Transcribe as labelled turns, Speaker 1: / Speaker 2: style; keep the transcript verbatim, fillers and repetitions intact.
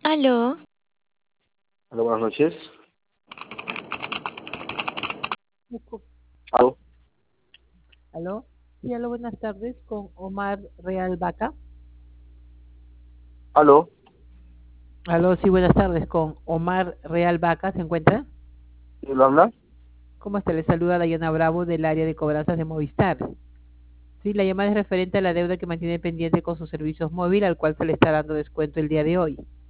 Speaker 1: Aló,
Speaker 2: Hola, buenas noches.
Speaker 3: Busco-
Speaker 2: ¿Aló?
Speaker 3: ¿Aló? Sí, aló, buenas tardes, con Omar Real Vaca.
Speaker 2: ¿Aló?
Speaker 3: Aló, sí, buenas tardes, con Omar Real Vaca, ¿se encuentra?
Speaker 2: ¿Quién lo habla?
Speaker 3: ¿Cómo está? Le saluda Dayana Bravo del área de cobranzas de Movistar. Sí, la llamada es referente a la deuda que mantiene pendiente con sus servicios móviles, al cual se le está dando descuento el día de hoy.